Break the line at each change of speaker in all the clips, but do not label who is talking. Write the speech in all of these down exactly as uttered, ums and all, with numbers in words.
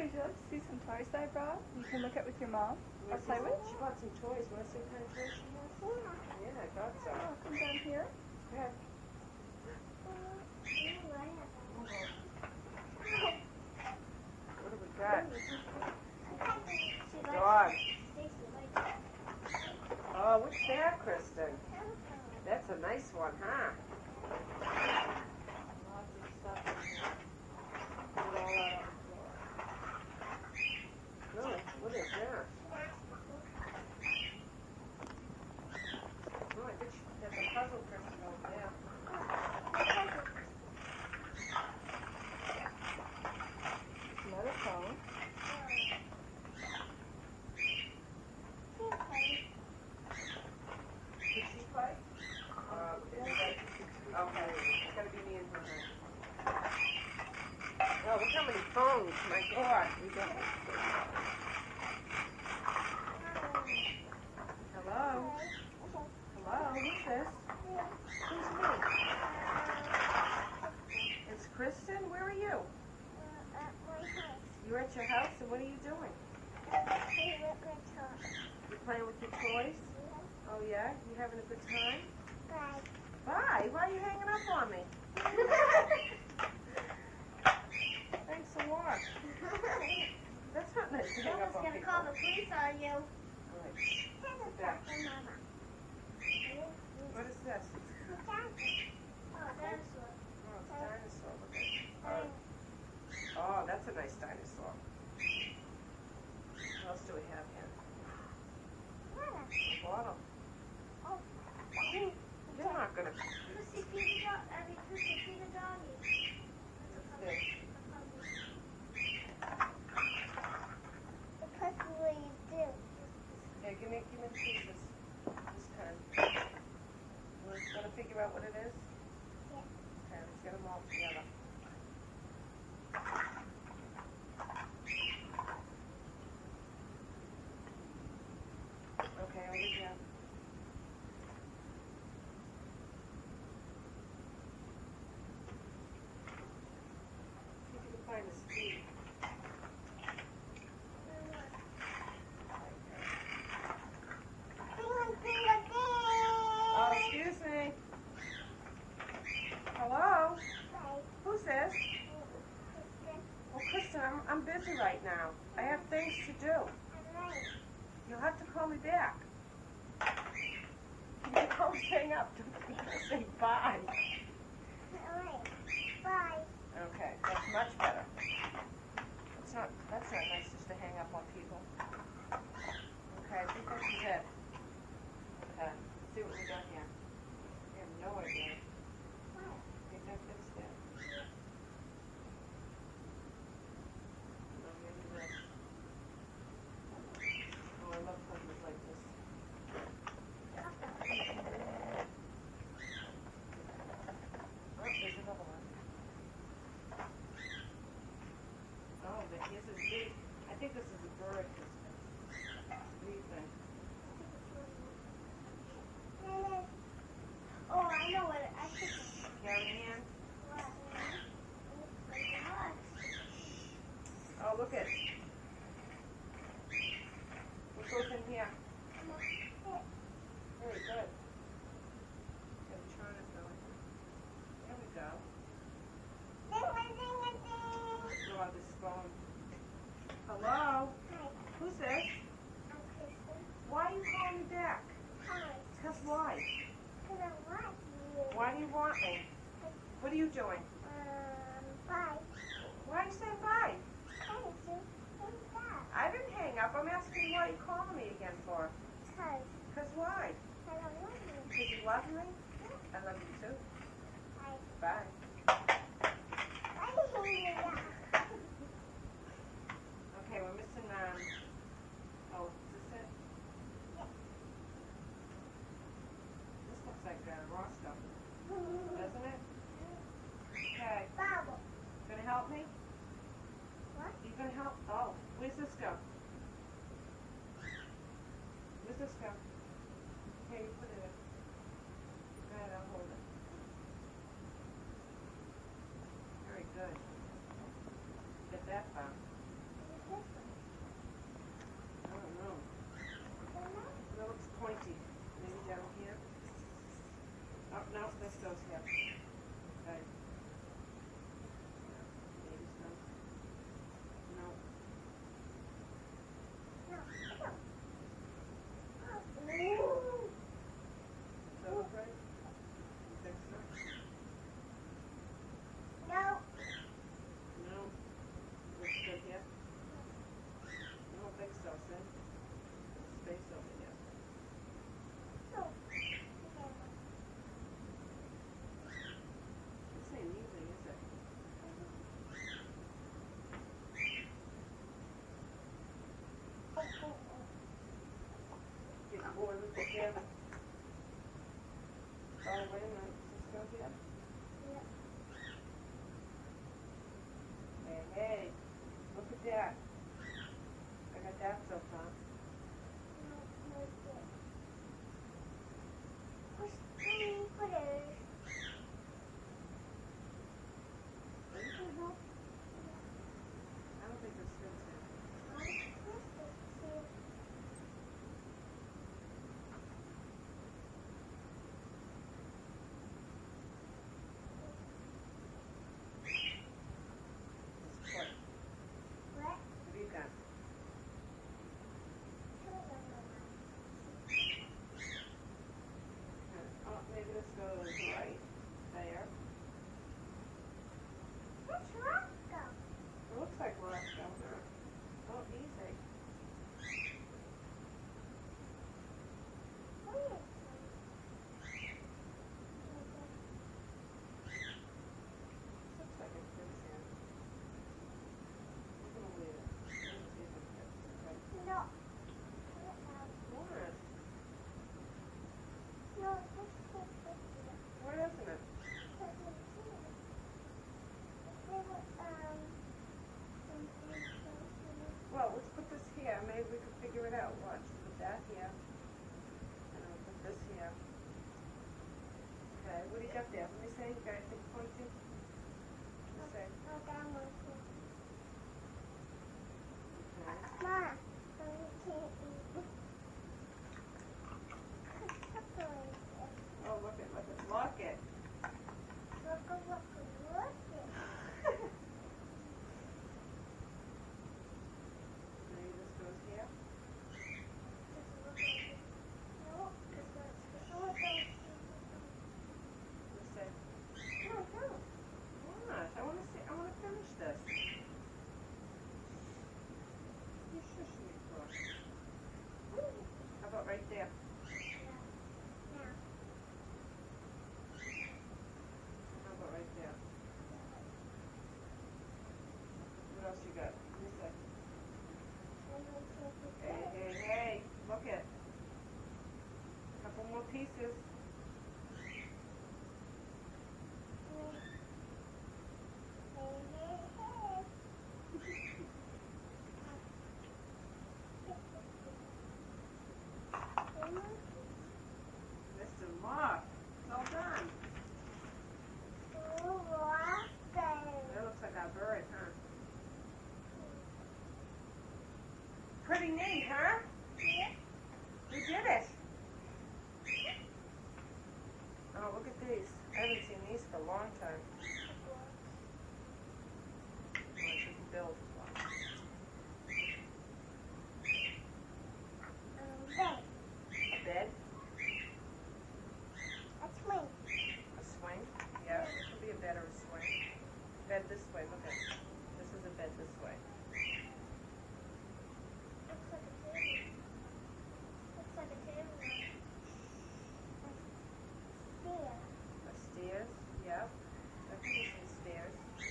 would you like to see some toys that I brought? You can look at with your mom or
Where's
play
this-
with.
She bought some toys. Want to see what kind of toys she has? Yeah, I thought so.
Oh, come down here.
Yeah. What do we got? Dog. Oh, what's that, Kristen? That's a nice one, huh? Lots of stuff in here. Put it all out on the floor. Really? What is that? Oh, I bet you that's a puzzle, Kristen, over there.
Another phone.
Did she play? Uh, is that, okay, it's gotta be me and her. Oh, look how many phones, my God. We got. Hello? Hello, who's this? Who's me? It's Kristen? Where are you? You're at your house, and what are you doing? You're playing with your toys? Oh, yeah? You having a good time?
Bye.
Bye. Why are you hanging up on me? Thanks a lot. That's not nice to hang
Mama's
up on
gonna
people.
call the police on you.
All right. Sit down. What is this?
Oh, dinosaur.
Oh, it's a dinosaur. Look at it. Oh. Oh, that's a nice dinosaur. What else do we have here? A bottle.
Oh.
You're not gonna.
Pussy feed the dog. I mean, pussy feed the doggy.
What's this?
The pussy what you do.
Here, give me, give me the pieces. This kind. We're gonna figure out what it is.
Yeah.
Okay, let's get them all together. Okay, over here. See if you can find the speed. Oh, excuse me. Hello? Who's this? Well, Kristen, I'm, I'm busy right now. I have things to do. You'll have to call me back. You can always hang up. Don't say bye.
Bye.
Okay, that's much better. That's not, that's not nice just to hang up on people. Okay, I think this is it. Okay, let's see what we got here. We have no idea. Think that fits there? No, maybe this. Oh, I love puzzles like this. Oh, there's another one. Oh, but this is big. I think this is a bird. What do you think?
Oh, I know what it, I think
Carrie Ann?
it's
Oh, look at. What goes in here? Very good. Gotta turn it going. There we go. Let's go on this phone. Hello? Who's this? Why are you calling me back? Because why? Why do you want me? What are you doing?
Bye.
Why are you saying bye?
Hey, bye.
I didn't hang up. I'm asking you why you calling me again for.
Cause
Because why?
I don't want you.
Because you love me? I love you too.
Bye.
Bye.
Bye.
Okay, we're missing, um, oh, is this it? This looks like uh, raw stuff, doesn't it? Okay,
Bubble.
gonna help me?
What?
You gonna help? Oh, where's this go? Where's this go? Here, you put it in. Go ahead, I'll hold it. Very good. Get that far. Yep.
Yep.
Hey, hey, look at that. I got that so far.
No, no, good. Push three footers.
Does it help? I don't think this fits in.
Oh, this is too.
This foot.
What?
What have you done?
Two of them are
Oh, maybe this goes right there.
Where's Roscoe?
It looks like Roscoe. Oh, easy.
Where is he?
Looks like it fits in. I'm gonna leave it. Let's see if it fits. Okay.
No. Pull it out.
What?
No, this is this here.
Why isn't it?
Because it's here. There were, um, some things in it.
Well, let's put this here. Maybe we can figure it out. Watch. Put that here. And then we'll put this here. Okay, what do you got there? Let me see. You got anything pointy? Let me see.
Oh, that one too.
Okay.
Mom, so you can't eat. Separate it.
Oh, look it, look it, look it.
Look, look, look, look it.
Maybe this goes here.
Just look at it. No, because that's the oh, don't see
Let's see.
it. No, don't.
What? I want to see. I want to finish this. You shush me for. How about right there?
Now.
How about right there? What else you got? Let me see.
And we take it
Hey,
there.
hey, hey! Look it. Couple more pieces. Mister Moth. It's all done. That looks like our bird, huh? Pretty neat, huh? We did it. Oh, look at these. I haven't seen these for a long time. Oh, I should build one. A bed? A swing? Yeah, it could be a bed or a swing. Bed this way, look at it. This is a bed this way. The stairs? Yep. I can see some stairs.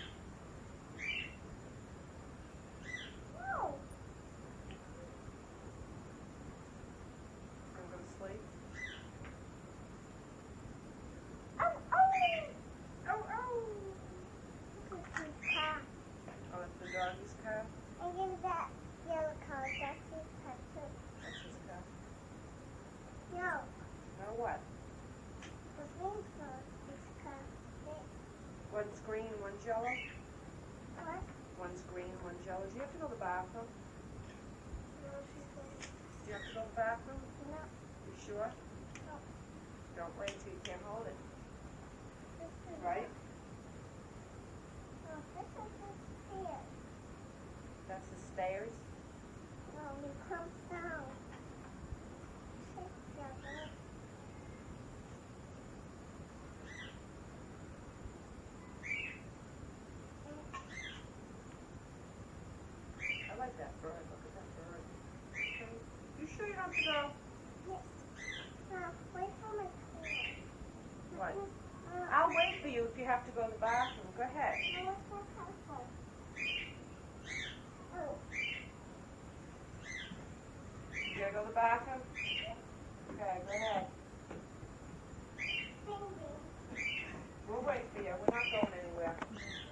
Gonna go to sleep? Oh, oh! Oh, it's the doggy's car?
And then that yellow car, that's his car too.
That's his car.
No,
Now what?
the green car, his car.
One's green, one's yellow?
What?
One's green, one's yellow. Do you have to go to the bathroom?
No, she's going.
Do you have to go to the bathroom?
No,
You sure?
no.
Don't wait till you can't hold it.
This is
Right?
No, this is the stairs.
That's the stairs?
No, it comes down. Sit together.
I like that bird. Look at that bird. Okay. You sure you don't have to go?
Yes. Now, wait for my car.
What?
Uh,
I'll wait for you if you have to go to the bathroom. Go ahead.
now what's my car for? Oh,
You gotta go to the bathroom? Okay, go ahead.
ding ding.
We'll wait for you. We're not going anywhere.